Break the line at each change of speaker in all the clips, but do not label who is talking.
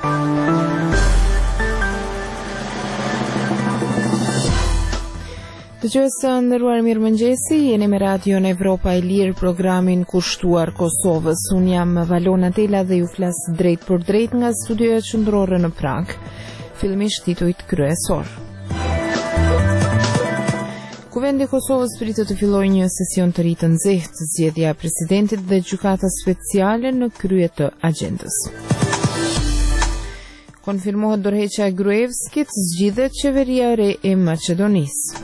Dëgjuesë nderuar, mirëmëngjesi, jeni me Radio në Evropa e Lirë, programin kushtuar Kosovës. Unë jam Valona Tela dhe ju flas drejt për drejt nga studioja qendrore në Prag. Fillimisht titujt kryesor. Kuvendi i Kosovës pritet të fillojë një sesion të ri të nxehtë, zgjedhja e presidentit dhe gjykata speciale në krye të agjendës. Konfirmohet dorëheqja e Gruevskit, zgjidhet qeveria e re e Maqedonisë.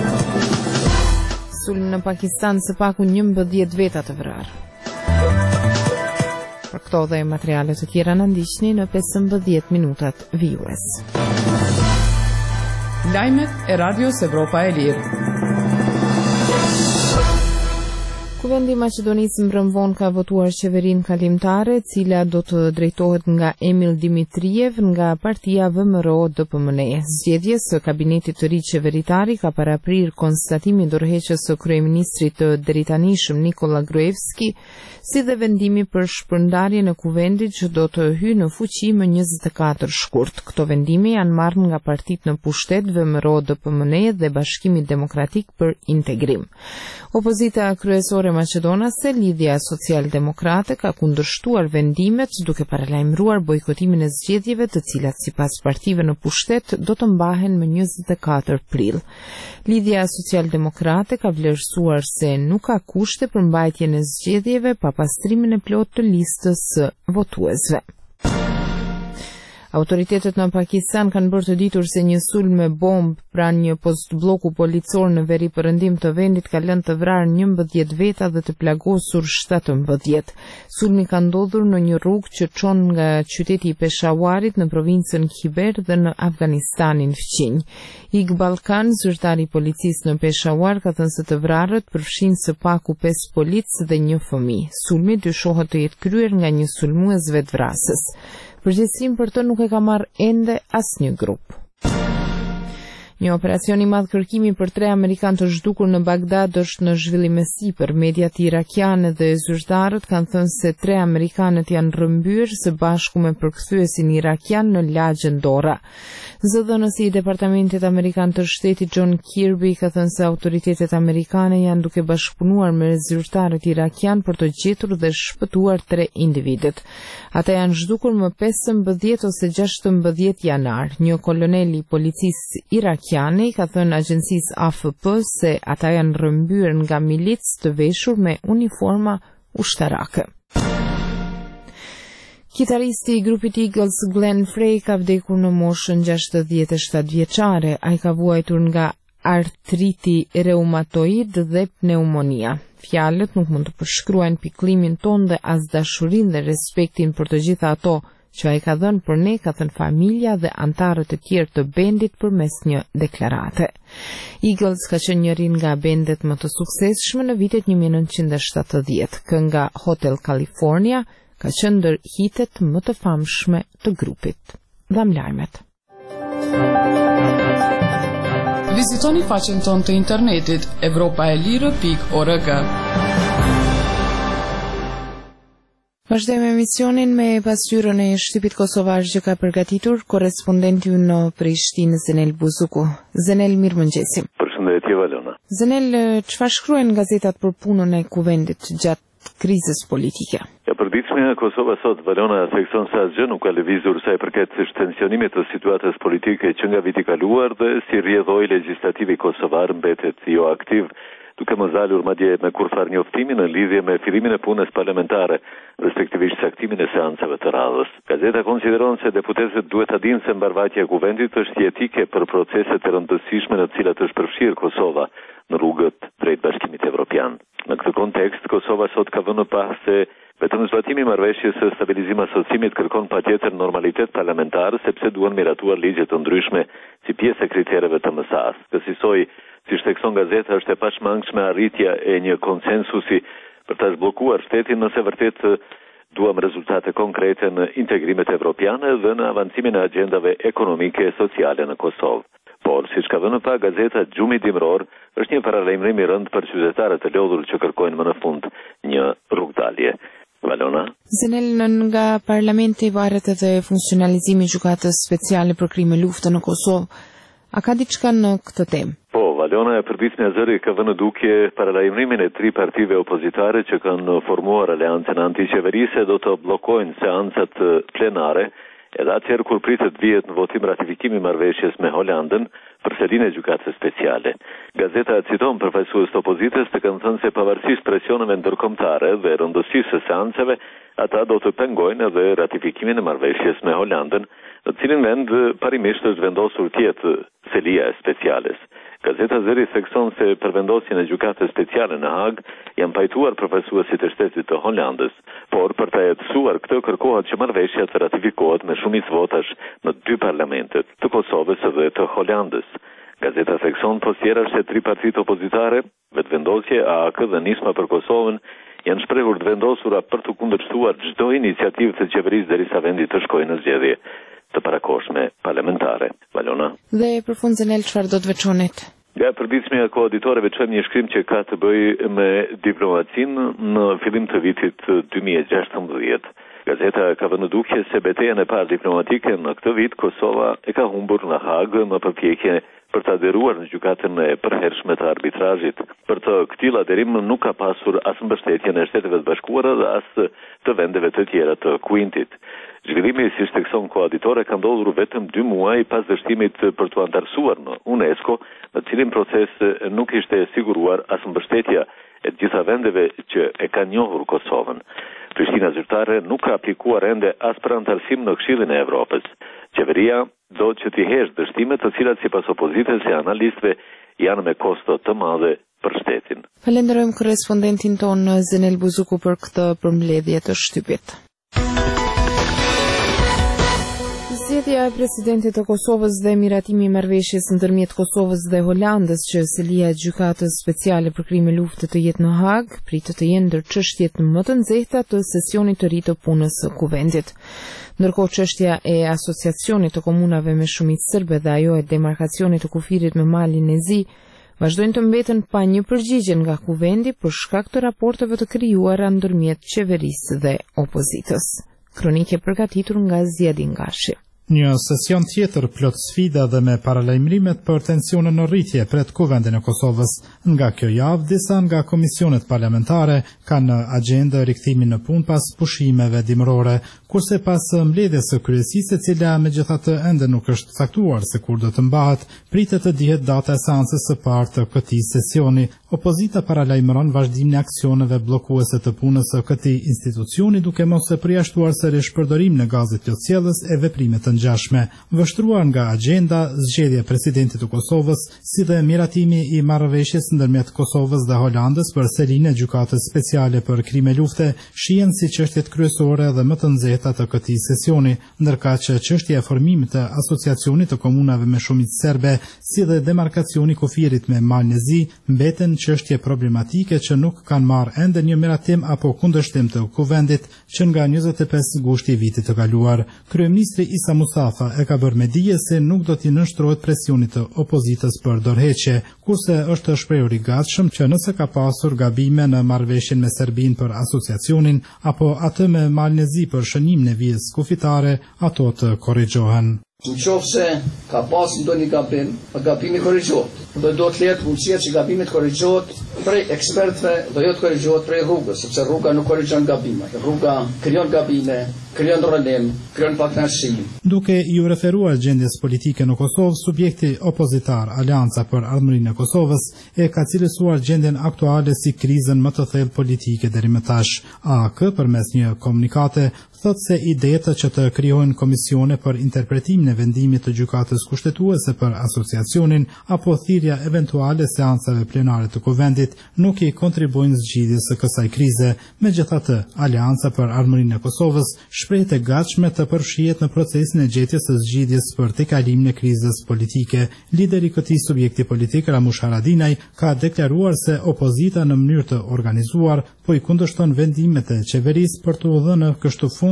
Sulm në Pakistan, së paku 11 veta të vrarë. Për këto dhe materiale të tjera në ndiqni në 15 minutat vijues.
Lajmet e Radios Evropa e Lirë.
Kuvendi i Maqedonisë mbrëmvon ka votuar qeverinë kalimtare, e cila do të drejtohet nga Emil Dimitriev nga partia VMRO-DPMNE. Zgjedhjes së kabinetit të ri qeveritari ka paraprir konstatimin dorëheqjes së kryeministrit të deritanishëm Nikola Gruevski, si dhe vendimi për shpërndarje në kuvendit që do të hyjë në fuqi më 24 shkurt. Këto vendime janë marrë nga partitë në pushtet VMRO-DPMNE dhe Bashkimi Demokratik për Integrim. Opozita kryesore maqedonase, Lidhja Social-Demokrate, ka kundërshtuar vendimet duke paralajmëruar bojkotimin e zgjedhjeve, të cilat sipas partive në pushtet do të mbahen më 24 prill. Lidhja Social-Demokrate ka vlerësuar se nuk ka kushte për mbajtjen e zgjedhjeve pa pastrimin e plotë të listës së votuesve. Autoritetet në Pakistan kanë bërë të ditur se një sulm me bombë pranë një postbloku policor në veri perëndim të vendit ka lënë të vrarë 11 veta dhe të plagosur 17. Sulmi ka ndodhur në një rrugë që çon nga qyteti i Peshawarit në provincën Khyber dhe në Afganistanin fqinj. Iqbal Khan, zyrtari i policisë në Peshawar, ka thënë se të vrarët përfshin së paku 5 policë dhe një fëmijë. Sulmi dyshohet të jetë kryer nga një sulmues vetvrasës. Përgjegjësim për të nuk e ka marrë ende asnjë grup. Një operacion i madh kërkimi për 3 amerikanë të zhdukur në Bagdad është në zhvillim me sipër. Mediat irakiane dhe zyrtarët kanë thënë se 3 amerikanët janë rrëmbyer së bashku me përkthyesin irakian në lagjën Dora. Zëdhënësi i Departamentit Amerikan të Shtetit John Kirby ka thënë se autoritetet amerikane janë duke bashkëpunuar me zyrtarët irakian për të gjetur dhe shpëtuar 3 individët. Ata janë zhdukur më 15 ose 16 janar. Një kolonel i policisë irakiane ka thënë agjencisë AFP se ata janë rrëmbyer nga milicë të veshur me uniforma ushtarake. Kitaristi i grupit Eagles Glenn Frey ka vdekur në moshën 67 vjeçare. Ai ka vuajtur nga artriti reumatoid dhe pneumonia. Fjalët nuk mund të përshkruajnë pikëllimin ton dhe as dashurinë dhe respektin për të gjitha ato që ai ka dhënë për ne, ka thënë familja dhe antarët e tjerë të bendit përmes një deklarate. Eagles ka qenë njëri nga bendet më të suksesshme në vitet 1970. Kënga Hotel California ka qenë ndër hitet më të famshme të grupit. Dham lajmet.
Vizitoni faqen tonë të internetit evropaelire.org.
Vazhdojmë emisionin me pasqyrën e shtypit kosovar që ka përgatitur korrespondenti ynë në Prishtinë, Zenel Buzuku. Zenel, mirëmëngjesi.
Përshëndetje, Valona.
Zenel, çfarë shkruajnë gazetat për punën e kuvendit gjatë krizës politike?
Përditshmja e Kosovës sot, Valona, thekson se asgjë nuk ka lëvizur sa i përket tensionimit të situatës politike që nga viti kaluar dhe si rrjedhoi legislativi kosovar mbetet jo aktiv, duke mos dalur madje me kurfar njoftimi në lidhje me fillimin e punës parlamentare, respektivisht saktimin e seancave të radhës. Gazeta konsideron se deputetët duhet ta dinë se mbarvajtja e kuvendit është jetike për proceset e rëndësishme në të cilat është përfshirë Kosova në rrugët drejt Bashkimit Evropian. Në këtë kontekst, Kosova sot ka vënë pas se vetëm zbatimi i marrëveshjes së stabilizim asociimit kërkon patjetër normalitet parlamentar, sepse duhen miratuar ligje të ndryshme si pjesë e kritereve të MSA-s. Kësaj, si thekson gazeta, është e pashmangshme arritja e një konsensusi për ta zhbllokuar shtetin nëse vërtet duam rezultate konkrete në integrimet evropiane dhe në avancimin e agjendave ekonomike e sociale në Kosovë. Por, siç ka vënë pa gazeta Gjumi Dimror, është një paralajmërim i rënd për qytetarët e lodhur që kërkojnë më në fund një rrugdalje. Valona.
Zenel, nga parlamenti varet edhe funksionalizimi i gjykatës speciale për krime lufte në Kosovë. A ka diçka në këtë temë?
Po, Valona, e përditshmja zëri ka vënë dukje paralajmërimin e 3 partive opozitare që kanë formuar aleancën antiqeverise do të bllokojnë seancat plenare, edhe atëherë kur pritet vihet në votim ratifikimi marrëveshjes me Holandën për selinë e gjykatës speciale. Gazeta citon përfaqësues të opozitës të kanë thënë se pavarësisht presioneve ndërkombëtare dhe rëndësisë së seancave, ata do të pengojnë edhe ratifikimin e marrëveshjes me Holandën, në cilin vend parimisht është vendosur tjetë selia e speciales. Gazeta Zëri thekson se për vendosjen e gjykatës speciale në Hag janë pajtuar përfaqësuesit e shtetit të Holandës, por për ta jetësuar këtë kërkohet që marrëveshja të ratifikohet me shumicë votash në 2 parlamentet, të Kosovës dhe të Holandës. Gazeta thekson poshtjerash se 3 partitë opozitare, vetëvendosje, AK dhe Nisma për Kosovën, janë shprehur të vendosura për të kundërshtuar çdo iniciativë të qeverisë derisa vendi të shkojë në zgjedhje të parakohshme parlamentare. Valona.
Dhe për fund Zenel, çfarë do të veçonit?
Nga përditshmja koauditorë veçojmë një shkrim që ka të bëjë me diplomacinë në fillim të vitit 2016. Gazeta ka vënë dukje se betejën e parë diplomatike në këtë vit Kosova e ka humbur në Hag në përpjekje për të aderuar në gjykatën e përhershme të arbitrazhit. Për të këtij aderim nuk ka pasur as mbështetjen e Shteteve të Bashkuara dhe as të vendeve të tjera të Kuintit. Zhvillimi, si thekson koauditorë, ka ndodhur vetëm 2 muaj pas dështimit për të antarësuar në UNESCO, në cilin proces nuk ishte siguruar as mbështetja e gjitha vendeve që e kanë njohur Kosovën. Prishtina zyrtare nuk ka aplikuar ende as për antarësim në Këshillin e Evropës. Qeveria do që t'i hesh dështimet të cilat sipas opozitës e analistëve janë me kosto të madhe për shtetin.
Falenderojmë korrespondentin tonë Zenel Buzuku për këtë përmbledhje të shtypit. Zgjedhja e presidentit të Kosovës dhe miratimi i marrëveshjes ndërmjet Kosovës dhe Holandës që selia e gjykatës speciale për krime lufte të jetë në Hag, pritet të jenë ndër çështjet më të nxehta të sesionit të ri të punës së Kuvendit. Ndërkohë çështja e asociacionit të komunave me shumicë serbe dhe ajo e demarkacionit të kufirit me malin e Zi vazhdojnë të mbeten pa një përgjigje nga Kuvendi për shkak të raporteve të krijuara ndërmjet qeverisë dhe opozitës. Kronike përgatitur nga Zjedin Gashi.
Një sesion tjetër plot sfida dhe me paralajmërimet për tensione në rritje pret Kuvendin e Kosovës. Nga kjo javë, disa nga komisionet parlamentare kanë në agjendë rikthimin në punë pas pushimeve dimërore, kurse pas mbledhjes së kryesisë, e cila megjithatë ende nuk është caktuar se kur do të mbahet, pritet të dihet data e seancës së parë të këtij sesioni. Opozita paralajmëron vazhdimin e aksioneve bllokuese të punës së këtij institucioni, duke mos e përjashtuar sërish përdorimin në gazet plotësjellës e veprime të ngjashme. Vështruar nga agjenda, zgjedhja e presidentit të Kosovës, si dhe miratimi i marrëveshjes ndërmjet Kosovës dhe Holandës për selinë e gjykatës speciale për krime lufte, shihen si çështjet kryesore dhe më të nxehta të këtij sesioni, ndërkaq që çështja e formimit të asociacionit të komunave me shumicë serbe, si dhe demarkacioni kufirit me malin e Zi, mbeten çështje problematike që nuk kanë marrë ende një miratim apo kundërshtim të Kuvendit që nga 25 gushti i vitit të kaluar. Kryeministri Isa Mustafa e ka bërë me dije se nuk do t'i nënshtrohet presionit të opozitës për dorëheqje, kurse është shprehur i gatshëm që nëse ka pasur gabime në marrëveshjen me Serbinë për asociacionin apo atë me malin e Zi për shënimin e vijës kufitare, ato të korrigjohen.
Nëse ka pas ndonjë gabim, gabimi korrigjohet. Do të letë mundësia që gabimit korrigjohet prej ekspertëve, do jo të korrigjohet prej rrugës, sepse rruga nuk korrigjon gabimet. Rruga krijon gabime, krijon rrënim, krijon pakënaqësi.
Duke ju referuar gjendjes politike në Kosovë, subjekti opozitar Aleanca për Ardhmërinë e Kosovës e ka cilësuar gjendjen aktuale si krizën më të thellë politike deri më tash. AK përmes një komunikate thot se ideja që të krijohen komisione për interpretimin e vendimit të gjykatës kushtetuese për asociacionin apo thirrja eventuale seancave plenare të Kuvendit nuk i kontribuojnë zgjidhjes së kësaj krize. Megjithatë, Aleanca për Ardhmërinë e Kosovës shprehet e gatshme të përfshihet në procesin e gjetjes së zgjidhjes për tejkalimin e krizës politike. Lideri i këtij subjekti politik, Ramush Haradinaj, ka deklaruar se opozita në mënyrë të organizuar po i kundërshton vendimet e qeverisë për të udhënë kështu fund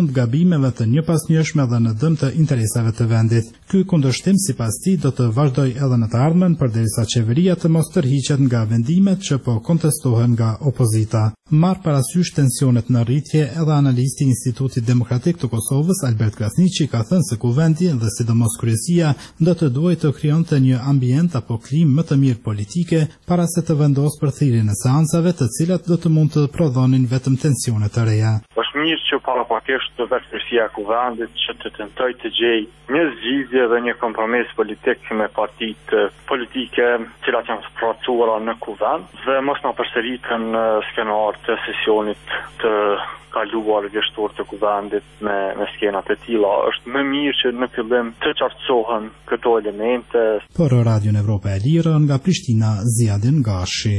fund gabimeve të njëpasnjëshme dhe në dëm të interesave të vendit. Ky kundërshtim sipas tij do të vazhdojë edhe në të ardhmen përderisa qeveria të mos tërhiqet nga vendimet që po kontestohen nga opozita. Marr parasysh tensionet në rritje, edhe analisti i Institutit Demokratik të Kosovës Albert Krasniqi ka thënë se kuvendi dhe sidomos kryesia do të duhet të krijonte një ambient apo klim më të mirë politike para se të vendosë për thirrjen e seancave, të cilat do të mund të prodhonin vetëm tensione të reja.
Është mirë që parapakisht të vetë kryesia e kuvendit që të tentojë të gjejë një zgjidhje dhe një kompromis politik me partitë politike të cilat janë pracuara në kuvend dhe mos na përsëriten në skenar të sesionit të kaluar vjeshtor të kuvendit me skenat e tilla. Është më mirë që në fillim të qartësohen këto elemente.
Për Radion Evropa e Lirë nga Prishtina, Ziadin Gashi.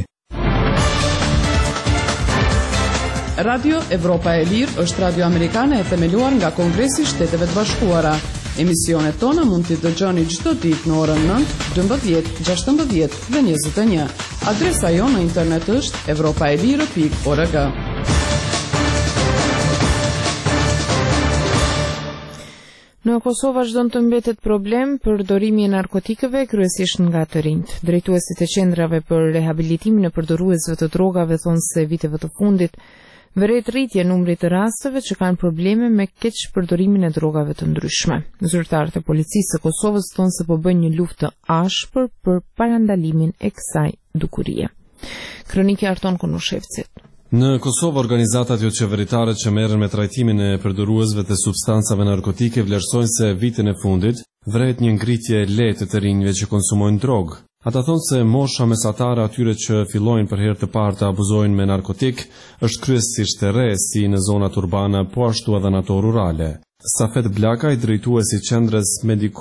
Radio Evropa e Lirë është radio amerikane e themeluar nga Kongresi i Shteteve të Bashkuara. Emisionet tona mund t'i dëgjoni çdo ditë në orën 9, 12, 16 dhe 21. Adresa jonë në internet është europaelire.org.
Në Kosovë vazhdon të mbetet problem përdorimi i narkotikëve, kryesisht nga të rinjt. Drejtuesit e qendrave për rehabilitimin e përdoruesve të drogave thonë se viteve të fundit vëret rritje numrit të rasteve që kanë probleme me keq përdorimin e drogave të ndryshme. Zyrtarët e policisë së Kosovës thonë se po bëjnë një luftë të ashpër për parandalimin e kësaj dukurie. Kroniki Arton Konushevcit.
Në Kosovë, organizatat jo qeveritare që merren me trajtimin e përdoruesve të substancave narkotike vlerësojnë se vitin e fundit vret një ngritje e lehtë të rinjve që konsumojnë drogë. Ata thonë se mosha mesatare atyre që fillojnë për herë të parë të abuzojnë me narkotik është kryesisht e re si në zonat urbane, po ashtu edhe në ato rurale. Safet Blakaj, drejtuesi i qendrës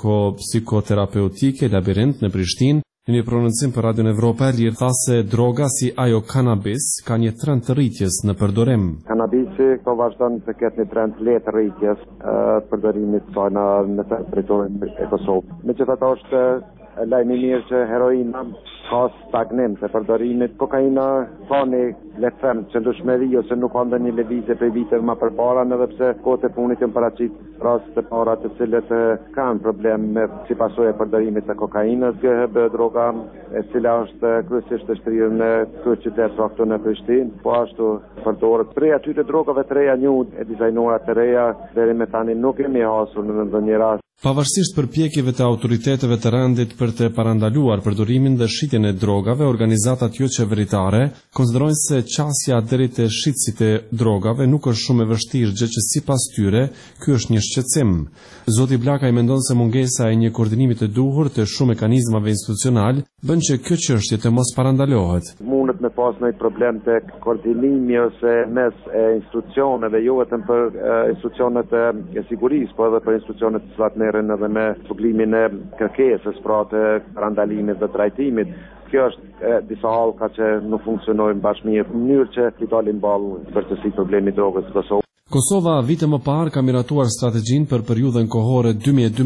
mediko-psikoterapeutike Labirint në Prishtinë, në një prononcim për Radion Evropa e Lirë, tha se droga si ajo kanabis ka një trend të rritjes në përdorim.
Kanabisi ka vazhdon të ketë një trend lehtë të rritjes përdorimit saj në territorin e Kosovës. Megjithatë është lajmi mirë që heroina ka stagnim të përdorimit, kokaina ka një lecem që ndushmëri ose nuk ka ndonjë lëvizje për vite më përpara, edhe pse kohët e punit janë paraqit raste të para të cilët kanë problem me si pasojë e përdorimit të kokainës, GHB droga e cila është kryesisht e shtrirë në këtë qytet këtu në Prishtinë, po ashtu përdoret prej atyre drogave të reja e dizajnuara të reja, deri me tani nuk kemi hasur në ndonjë rast.
Pavarësisht përpjekjeve të autoriteteve të rendit për të parandaluar përdorimin dhe shitjen e drogave, organizatat jo qeveritare konsiderojnë se qasja deri te shitësit e drogave nuk është shumë e vështirë, gjë që sipas tyre ky është një shqetësim. Zoti Blakaj mendon se mungesa e një koordinimi të duhur të shumë mekanizmave institucional bën që kjo çështje të mos parandalohet.
Mundet me pas ndonjë problem tek koordinimi ose mes institucioneve, jo vetëm për institucionet e sigurisë, por edhe për institucionet të cilat merren edhe me publimin e kërkesës pra të parandalimit dhe trajtimit. Kjo është disa hallka që nuk funksionojnë bashkëmirë në mënyrë që t'i dalim ballë përgjithësi problemit drogës në Kosovë.
Kosova vite më parë ka miratuar strategjinë për periudhën kohore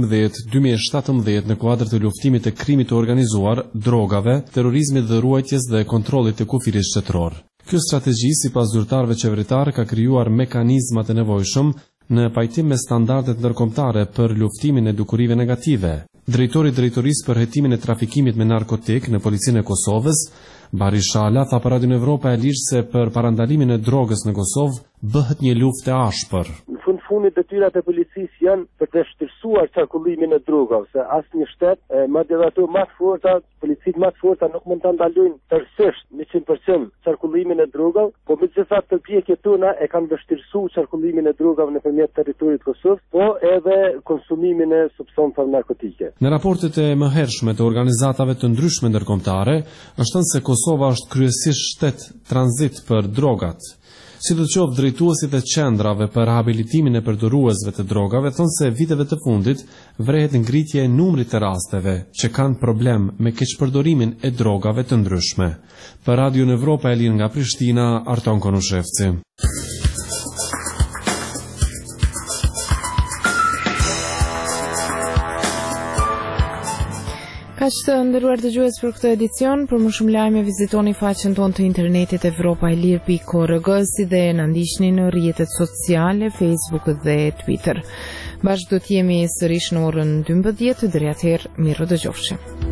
2012-2017 në kuadër të luftimit të krimit të organizuar, drogave, terrorizmit dhe ruajtjes dhe kontrollit të kufirit shtetëror. Kjo strategji, sipas zyrtarëve qeveritar, ka krijuar mekanizmat e nevojshëm në pajtim me standardet ndërkombëtare për luftimin e dukurive negative. Drejtori i Drejtorisë për hetimin e trafikimit me narkotik në Policinë e Kosovës, Bari Shala, tha për Radion Evropa e Lirë se për parandalimin e drogës në Kosovë bëhet një luftë e ashpër.
Në fundit detyrat e policisë janë për të shtirësuar qarkullimin e drogave, se asnjë shtet, madje ato më të forta, policitë më të forta nuk mund ta ndalojnë tërësisht 100% qarkullimin e drogave, por megjithatë përpjekjet tona e kanë vështirësuar qarkullimin e drogave nëpërmjet territorit të Kosovës, po edhe konsumimin e substancave narkotike.
Në raportet e mëhershme të organizatave të ndryshme ndërkombëtare, është thënë se Kosova është kryesisht shtet tranzit për drogat. Sidoqoftë, drejtuesit e qendrave për rehabilitimin e përdoruesve të drogave thonë se viteve të fundit vrehet ngritje e numrit të rasteve që kanë problem me keqpërdorimin e drogave të ndryshme. Për Radion Evropa e Lirë nga Prishtina, Arton Konushevci.
Ka Kaq të nderuar dëgjues për këtë edicion. Për më shumë lajme vizitoni faqen tonë të internetit evropaelir.org, si dhe na ndiqni në rrjetet sociale, Facebook dhe Twitter. Bashkë do të jemi sërish në orën 12, deri atëherë mirë dëgjofshim.